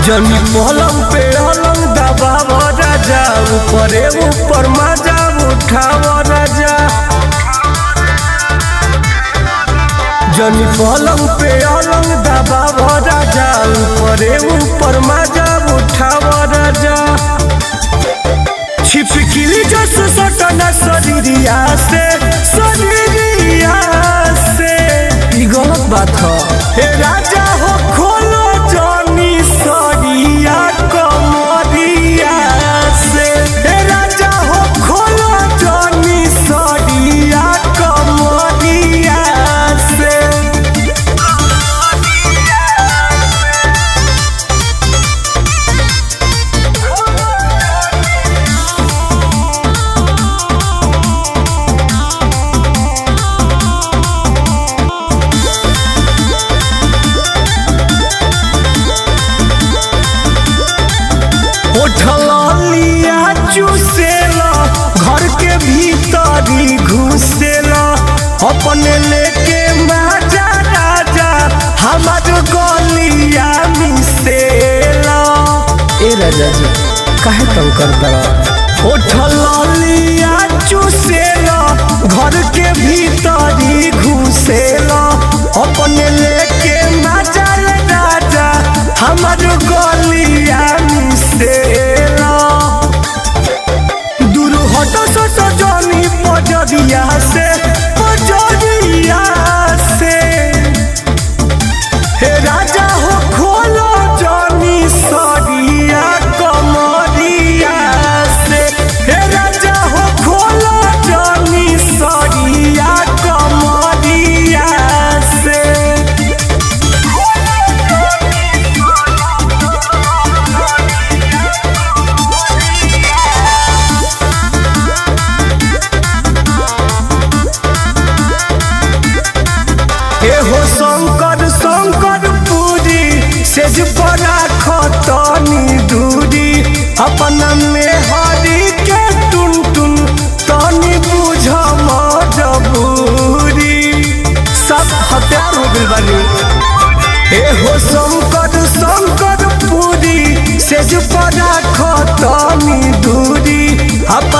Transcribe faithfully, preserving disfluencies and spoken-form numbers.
जनी पलंग पे अलंग दबाव राजा, ऊपरे ऊपर मजा उठाव राजा। जनी पलंग पे अलंग दबाव राजा, ऊपरे ऊपर मजा उठाव राजा। छिपकली जस सटना शरीरिया से शरीरिया से, ई गलत बात है। हे राजा हो खोलो जानी सरिया कमरिया से, हे राजा हो खोलो जानी सरिया कमरिया से। लिया चूसेला घर के भीतरी घुसेला, अपने लेके मजा राजा हमार गलिया मिसेला। ए राजा जी काहे तंग करता रहा। लिया चूसेला घर के भीतरी घुसेला, अपने लेके मजा राजा हमार गलिया मिसेला। दूर हट सट जानी पजरिया से पजरिया से, हे राजा हो खोलो जानी सरिया कमरिया से, हे राजा हो खोलो जानी सरिया कमरिया से। हो शंकर शंकर पूरी सेज बड़ा खतनी दूरी, अपना में हरी के टुन टुन तनी बुझ मजबूरी। सब हत्यार हो गइल बानी। ए हो शंकर शंकर पूरी सेज बड़ा खतनी दूरी,